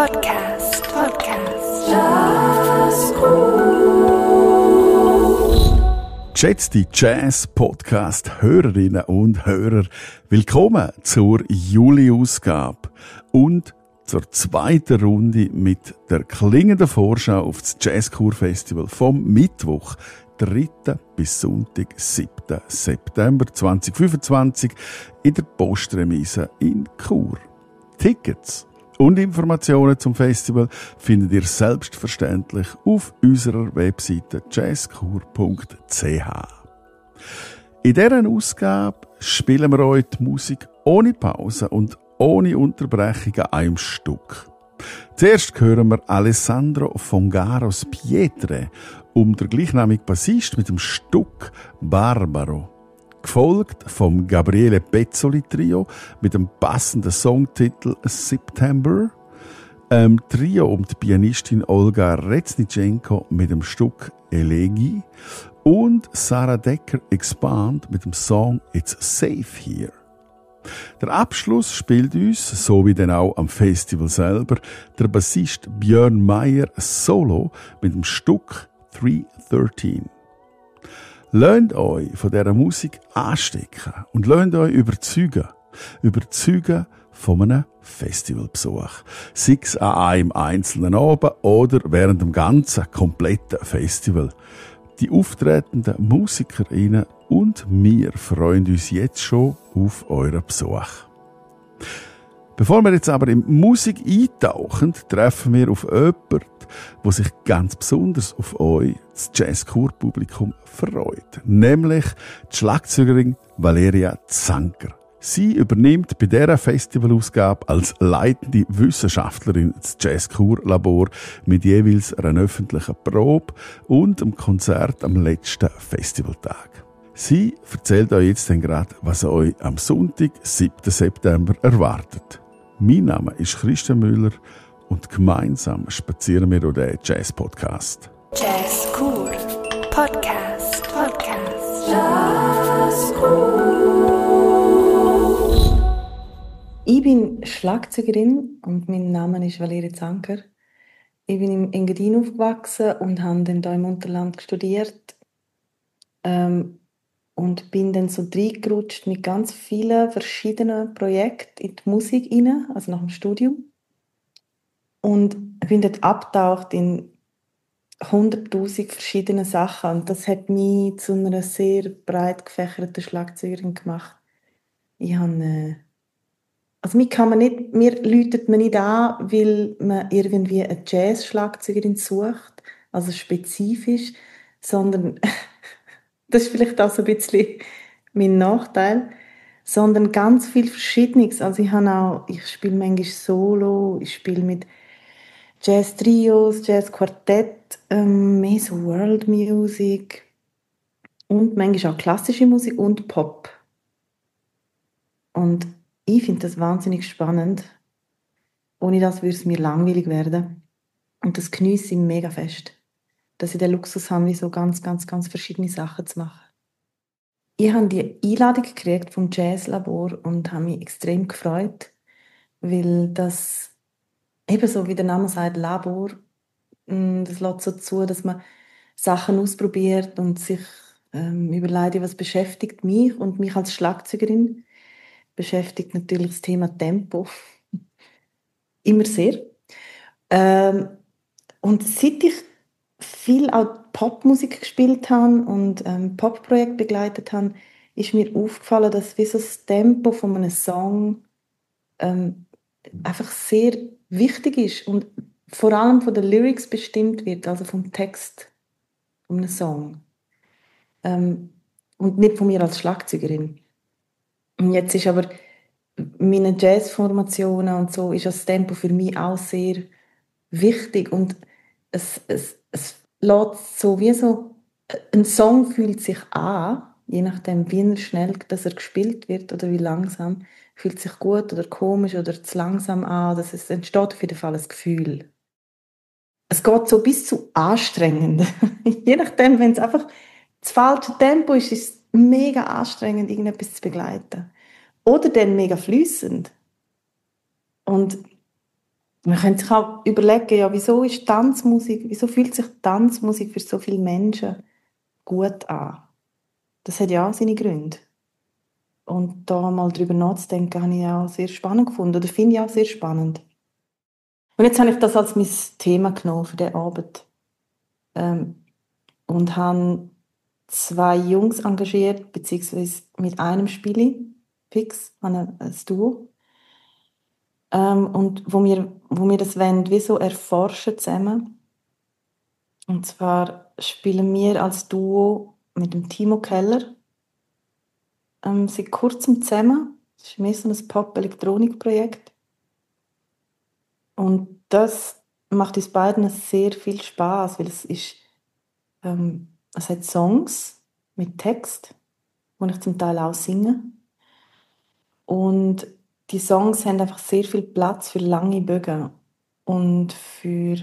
Podcast. Geschätzte Jazz-Podcast-Hörerinnen und Hörer, willkommen zur Juli-Ausgabe und zur zweiten Runde mit der klingenden Vorschau auf das Jazzkur-Festival vom Mittwoch, 3. bis Sonntag, 7. September 2025 in der Postremise in Chur. Tickets und Informationen zum Festival findet ihr selbstverständlich auf unserer Webseite jazzkur.ch. In dieser Ausgabe spielen wir euch die Musik ohne Pause und ohne Unterbrechung an einem Stück. Zuerst hören wir Alessandro Fongaros Pietre der gleichnamigen Bassist mit dem Stück Barbaro. Gefolgt vom Gabriele Pezzoli Trio mit dem passenden Songtitel September. Trio die Pianistin Olga Reznitschenko mit dem Stück Elegi und Sarah Decker Expand mit dem Song It's Safe Here. Der Abschluss spielt uns, so wie dann auch am Festival selber, der Bassist Björn Meyer solo mit dem Stück 313. Lasst euch von dieser Musik anstecken und lasst euch überzeugen von einem Festivalbesuch. Sei es an einem einzelnen Abend oder während dem ganzen, kompletten Festival. Die auftretenden MusikerInnen und wir freuen uns jetzt schon auf euren Besuch. Bevor wir jetzt aber in Musik eintauchen, treffen wir auf jemanden, der sich ganz besonders auf euch, das Jazzkur-Publikum, freut. Nämlich die Schlagzeugerin Valeria Zanker. Sie übernimmt bei dieser Festivalausgabe als leitende Wissenschaftlerin das Jazzkur-Labor mit jeweils einer öffentlichen Probe und einem Konzert am letzten Festivaltag. Sie erzählt euch jetzt gerade, was euch am Sonntag, 7. September, erwartet. Mein Name ist Christian Müller und gemeinsam spazieren wir durch den Jazz-Podcast. Jazzkur Podcast. Jazzkur. Ich bin Schlagzeugerin und mein Name ist Valeria Zanker. Ich bin im Engadin aufgewachsen und habe dann hier im Unterland studiert. Und bin dann so reingerutscht mit ganz vielen verschiedenen Projekten in die Musik rein, also nach dem Studium. Und bin dort abgetaucht in 100'000 verschiedene Sachen. Und das hat mich zu einer sehr breit gefächerten Schlagzeugerin gemacht. Ich habe, also mir läutet man nicht an, weil man irgendwie eine Jazz-Schlagzeugerin sucht, also spezifisch, sondern das ist vielleicht auch so ein bisschen mein Nachteil, sondern ganz viel Verschiedenes. Also ich spiele manchmal Solo, ich spiele mit Jazz-Trios, Jazz-Quartett, mehr so World Music und manchmal auch klassische Musik und Pop. Und ich finde das wahnsinnig spannend. Ohne das würde es mir langweilig werden. Und das geniesse ich mega fest, dass ich den Luxus habe, so ganz, ganz, ganz verschiedene Sachen zu machen. Ich habe die Einladung gekriegt vom Jazzlabor und habe mich extrem gefreut, weil das ebenso wie der Name sagt, Labor, das lässt so zu, dass man Sachen ausprobiert und sich überlegt, was beschäftigt mich. Und mich als Schlagzeugerin beschäftigt natürlich das Thema Tempo immer sehr. Und seit ich viel auch Popmusik gespielt habe und Popprojekte begleitet habe, ist mir aufgefallen, dass wie so das Tempo von einem Song einfach sehr wichtig ist und vor allem von den Lyrics bestimmt wird, also vom Text von einem Song. Und nicht von mir als Schlagzeugerin. Und jetzt ist aber meine Jazzformationen und so ist das Tempo für mich auch sehr wichtig und es lässt so wie so, ein Song fühlt sich an, je nachdem wie schnell dass er gespielt wird oder wie langsam, fühlt sich gut oder komisch oder zu langsam an, es entsteht auf jeden Fall ein Gefühl. Es geht so bis zu anstrengend. Je nachdem, wenn es einfach das falsche Tempo ist, ist es mega anstrengend, irgendetwas zu begleiten. Oder dann mega fließend. Und Man könnte sich auch überlegen, ja, wieso fühlt sich Tanzmusik für so viele Menschen gut an? Das hat ja auch seine Gründe. Und da mal drüber nachzudenken, habe ich auch sehr spannend gefunden, oder finde ich auch sehr spannend. Und jetzt habe ich das als mein Thema genommen für den Abend. Und habe 2 Jungs engagiert, beziehungsweise mit einem spiele ich fix, habe ein Duo. Und wo wir das wollen, wie so erforschen zusammen. Und zwar spielen wir als Duo mit dem Timo Keller seit kurzem zusammen. Das ist mehr so ein Pop-Elektronik-Projekt. Und das macht uns beiden sehr viel Spaß, weil es hat Songs mit Text, die ich zum Teil auch singe. Und die Songs haben einfach sehr viel Platz für lange Bögen und für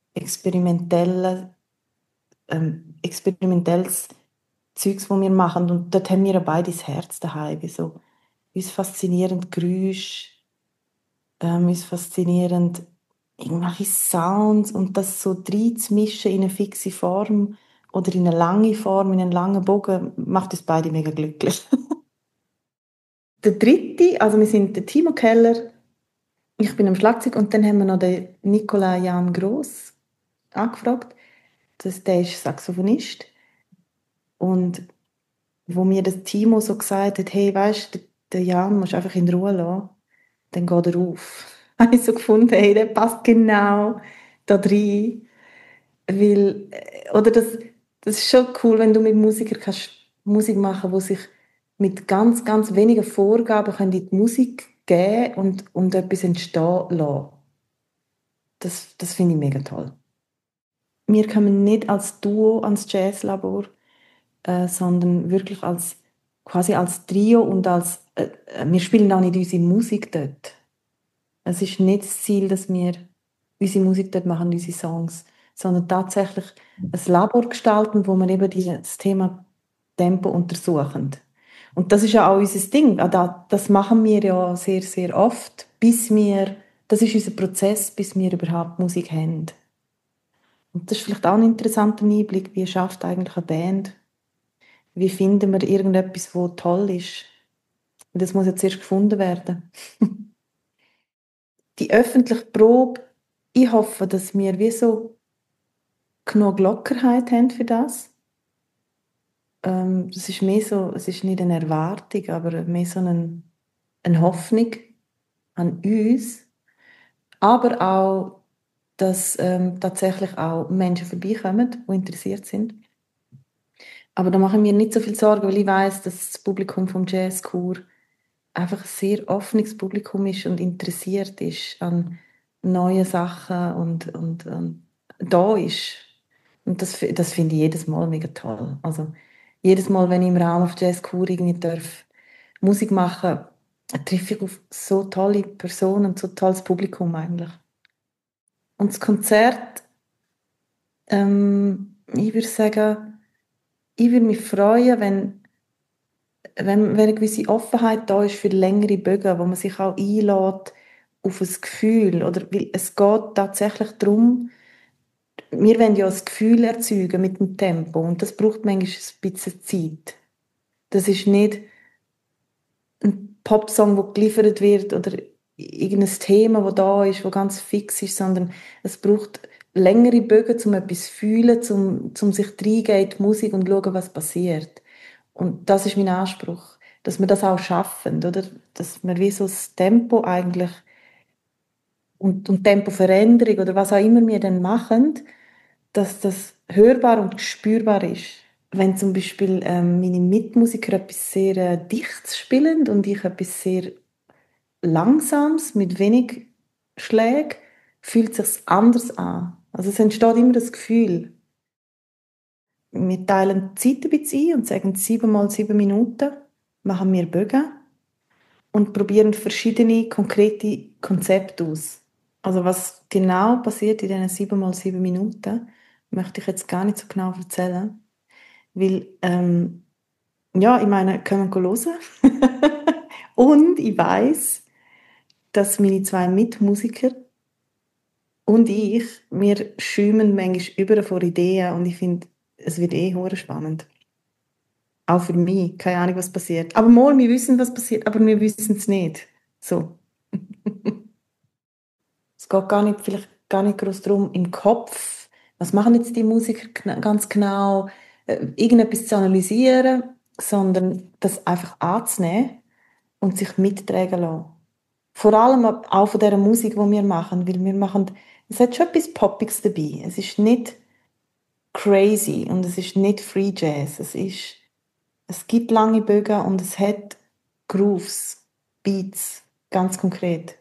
experimentelles Zeugs, das wir machen. Und dort haben wir beide das Herz daheim. So, uns faszinierend Geräusche, uns faszinierend irgendwelche Sounds und das so reinzumischen in eine fixe Form oder in eine lange Form, in einen langen Bogen, macht uns beide mega glücklich. Der dritte, also wir sind der Timo Keller, ich bin am Schlagzeug und dann haben wir noch den Nicola Jan Gross angefragt. Der ist Saxophonist. Und wo mir das Timo so gesagt hat, hey, weißt du, der Jan musst du einfach in Ruhe lassen, dann geht er auf. Habe ich so gefunden, hey, der passt genau da rein. Weil, oder das ist schon cool, wenn du mit Musikern kannst Musik machen, die sich mit ganz, ganz wenigen Vorgaben können in die Musik geben und etwas entstehen lassen. Das finde ich mega toll. Wir kommen nicht als Duo ans Jazzlabor, sondern wirklich quasi als Trio und wir spielen auch nicht unsere Musik dort. Es ist nicht das Ziel, dass wir unsere Musik dort machen, unsere Songs, sondern tatsächlich ein Labor gestalten, wo wir eben das Thema Tempo untersuchen. Und das ist ja auch unser Ding. Das machen wir ja sehr, sehr oft, das ist unser Prozess, bis wir überhaupt Musik haben. Und das ist vielleicht auch ein interessanter Einblick, wie schafft eigentlich eine Band? Wie finden wir irgendetwas, das toll ist? Und das muss ja zuerst gefunden werden. Die öffentliche Probe, ich hoffe, dass wir wie so genug Lockerheit haben für das. Das ist mehr so, es ist nicht eine Erwartung, aber mehr so eine Hoffnung an uns. Aber auch, dass tatsächlich auch Menschen vorbeikommen, die interessiert sind. Aber da mache ich mir nicht so viel Sorgen, weil ich weiss, dass das Publikum vom Jazzchor einfach ein sehr offenes Publikum ist und interessiert ist an neuen Sachen und da ist. Und das finde ich jedes Mal mega toll. Also jedes Mal, wenn ich im Rahmen von Jazzchor irgendwie darf Musik machen, treffe ich auf so tolle Personen und so tolles Publikum eigentlich. Und das Konzert, ich würde sagen, ich würde mich freuen, wenn eine gewisse Offenheit da ist für längere Bögen, wo man sich auch einlädt auf ein Gefühl. Oder, weil es geht tatsächlich darum, wir wollen ja ein Gefühl erzeugen mit dem Tempo und das braucht manchmal ein bisschen Zeit. Das ist nicht ein Popsong, der geliefert wird oder irgendein Thema, das da ist, das ganz fix ist, sondern es braucht längere Bögen, um etwas zu fühlen, um sich reingehen in die Musik und schauen, was passiert. Und das ist mein Anspruch, dass wir das auch schaffen, oder? Dass wir wie so das Tempo eigentlich und Tempoveränderung oder was auch immer wir dann machen, dass das hörbar und spürbar ist. Wenn zum Beispiel meine Mitmusiker etwas sehr Dichtes spielen und ich etwas sehr Langsames mit wenig Schlägen, fühlt es sich anders an. Also es entsteht immer das Gefühl. Wir teilen die Zeit ein bisschen ein und sagen 7 mal 7 Minuten, machen wir Bögen und probieren verschiedene konkrete Konzepte aus. Also was genau passiert in diesen 7 mal 7 Minuten, möchte ich jetzt gar nicht so genau erzählen. Weil, ja, ich meine, können wir hören. Und ich weiss, dass meine 2 Mitmusiker und wir schäumen manchmal über vor Ideen und ich finde, es wird hure spannend. Auch für mich. Keine Ahnung, was passiert. Aber mal, wir wissen, was passiert, aber wir wissen es nicht. So. Es geht vielleicht gar nicht groß darum, im Kopf, was machen jetzt die Musiker ganz genau, irgendetwas zu analysieren, sondern das einfach anzunehmen und sich mittragen lassen. Vor allem auch von dieser Musik, die wir machen, weil es hat schon etwas Poppiges dabei. Es ist nicht crazy und es ist nicht Free Jazz. Es gibt lange Bögen und es hat Grooves, Beats, ganz konkret.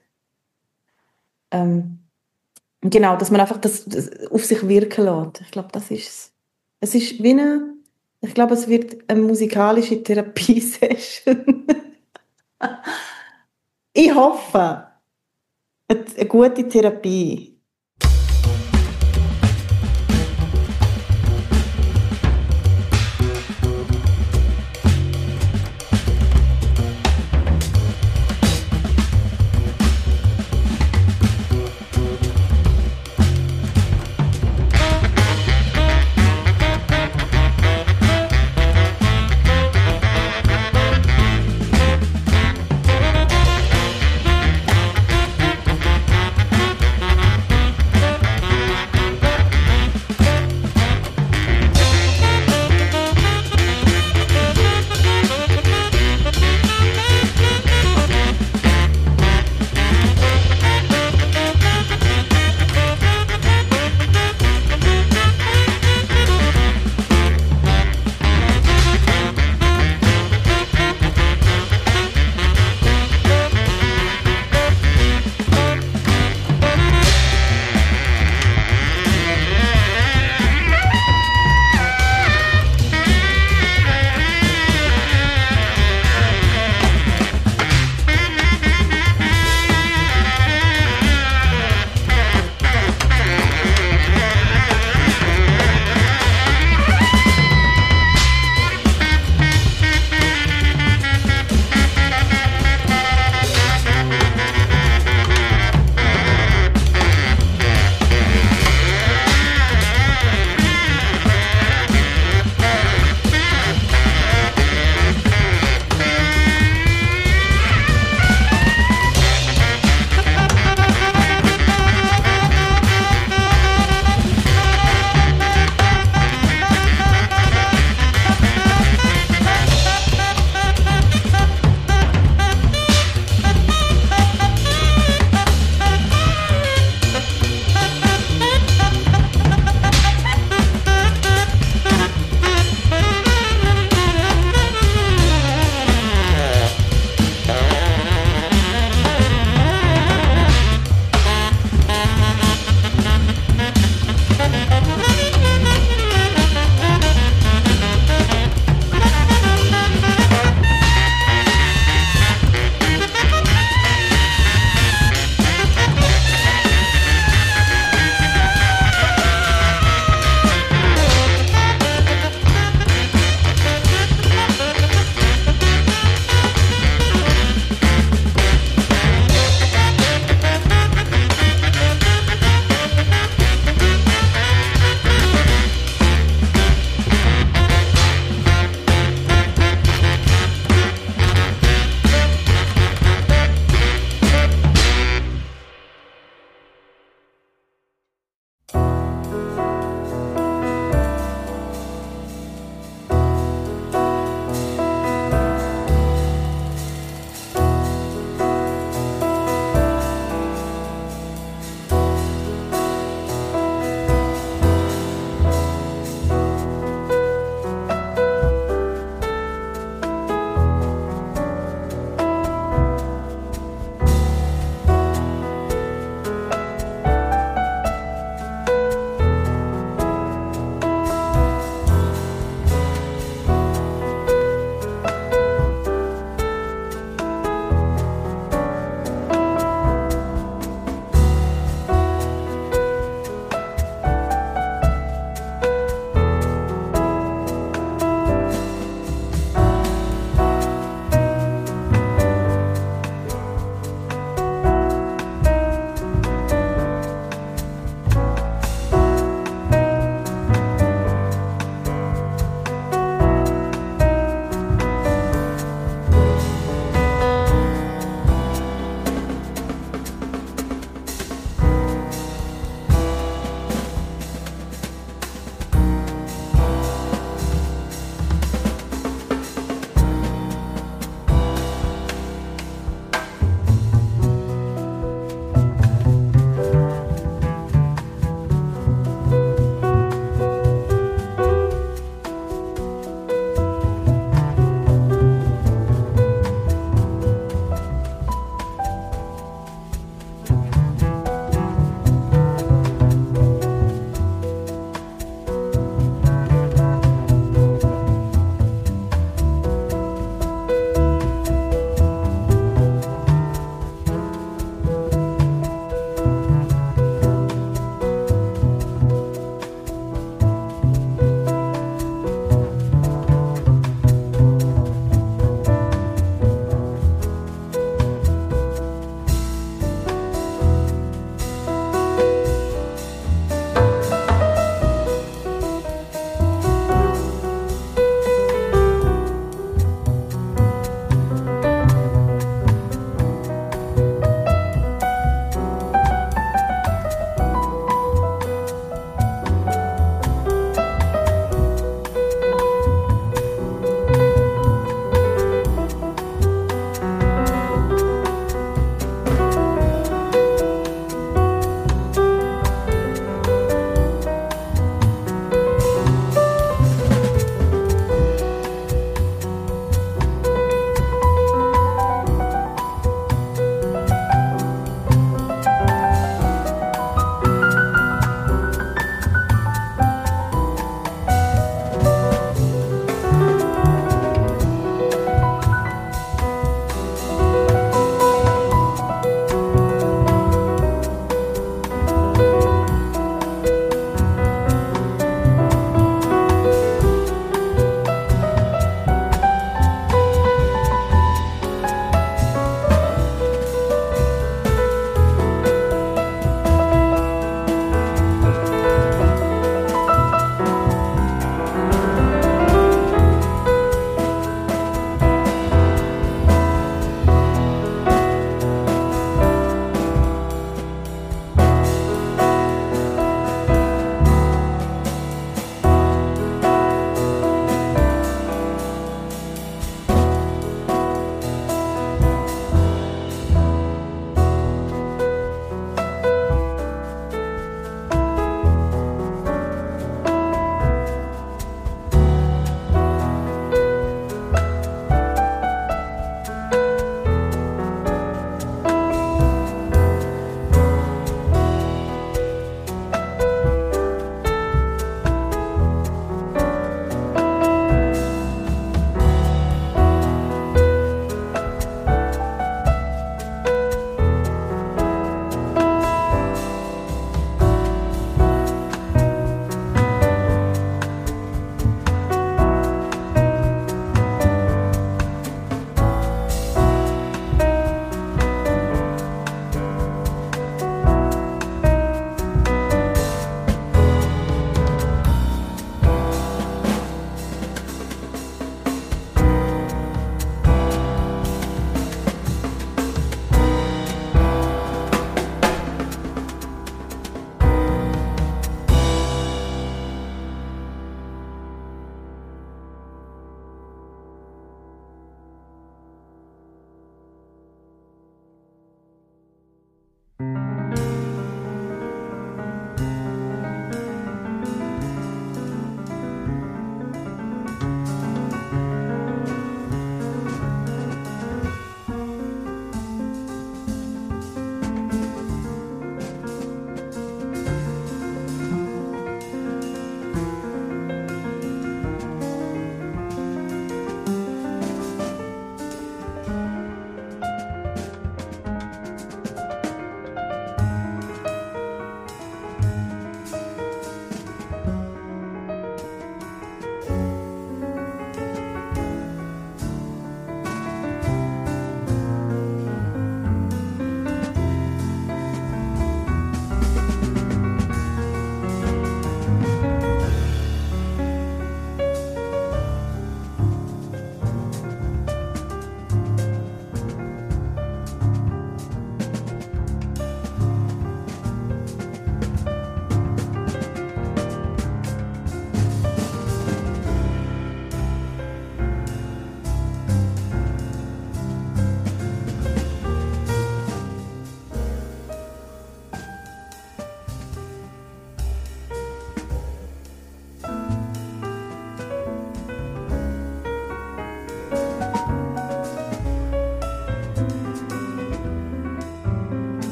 Genau, dass man einfach das auf sich wirken lässt. Ich glaube, das ist es. Es ist wie ich glaube, es wird eine musikalische Therapiesession. Ich hoffe, eine gute Therapie.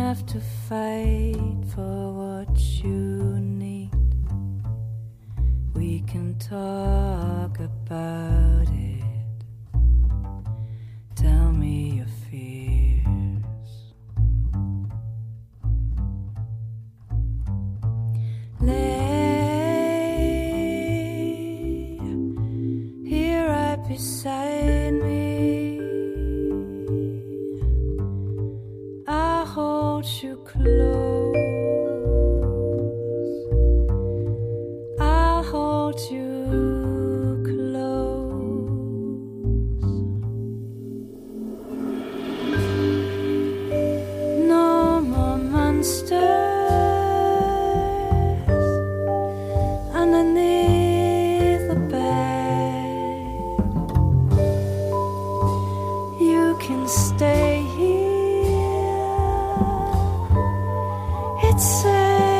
have to fight for what you need. We can talk about it. Tell me your fears. Lay here right beside me. I hold you close. I'll hold you close. No more monsters underneath the bed. You can stay here. It's safe.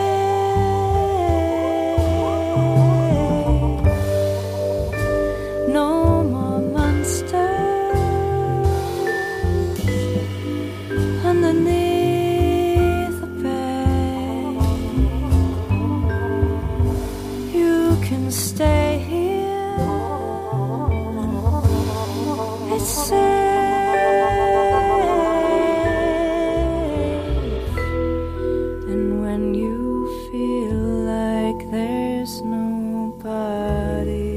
No more monsters underneath the bed. You can stay here. It's safe. And when you feel like there's nobody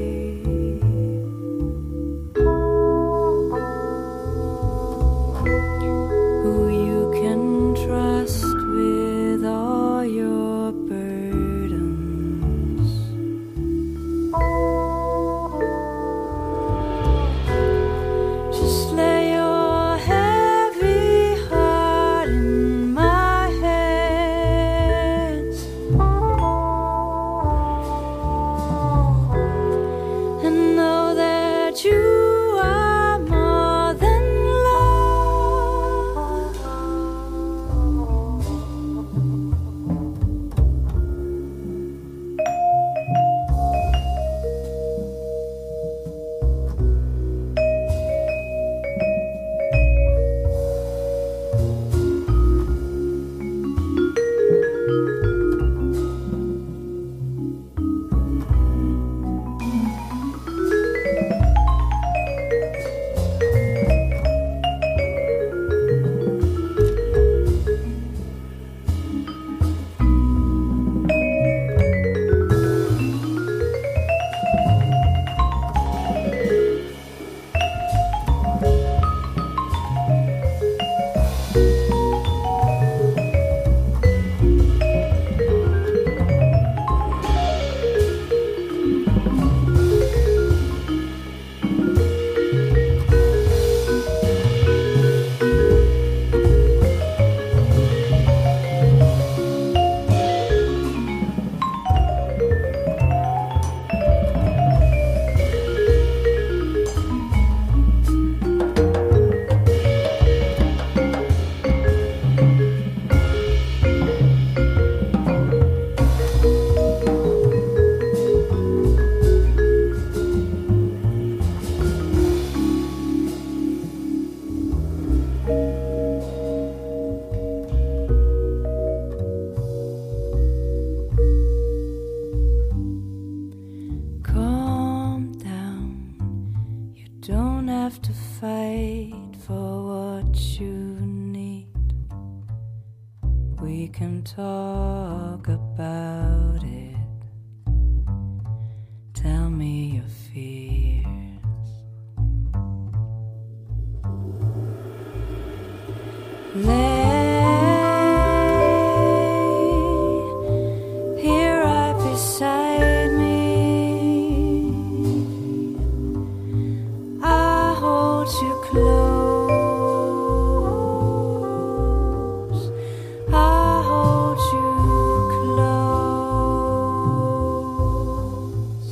who you can trust with all your burdens, just lay your heavy heart in my hands and know that you are more than love. Calm down. You don't have to fight for what you need. We can talk about it. Tell me your fears. Lay here right beside me. I hold you close. I hold you close.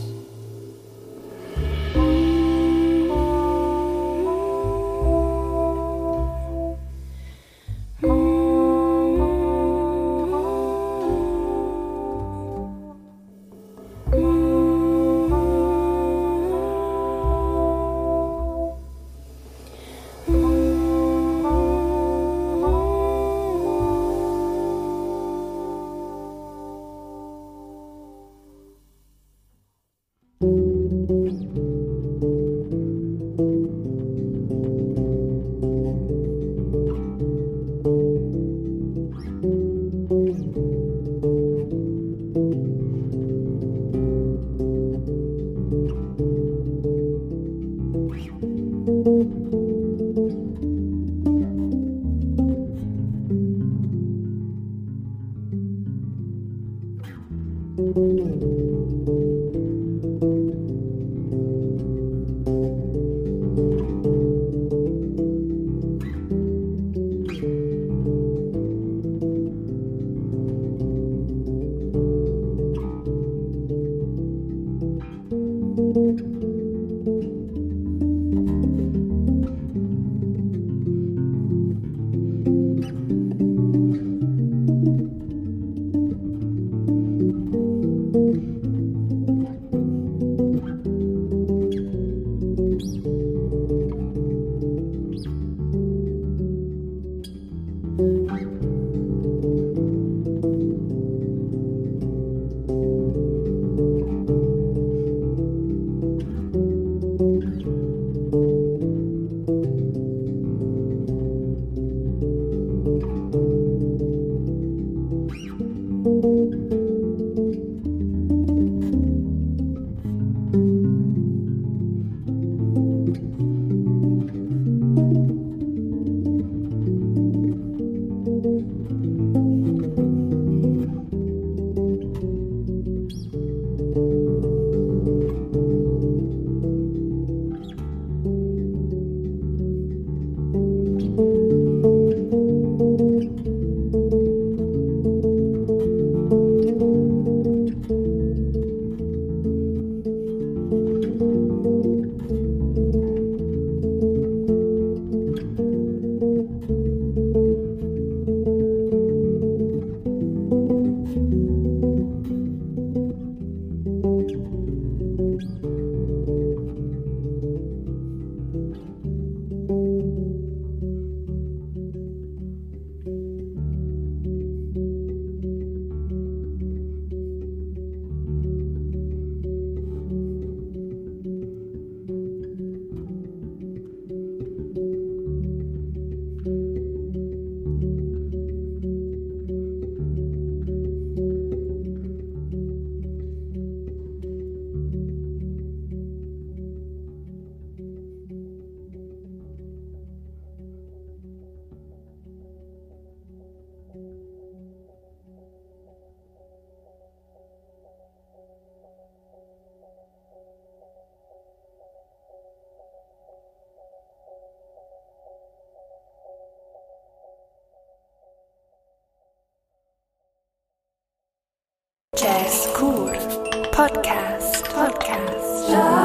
Jazzcore Podcast.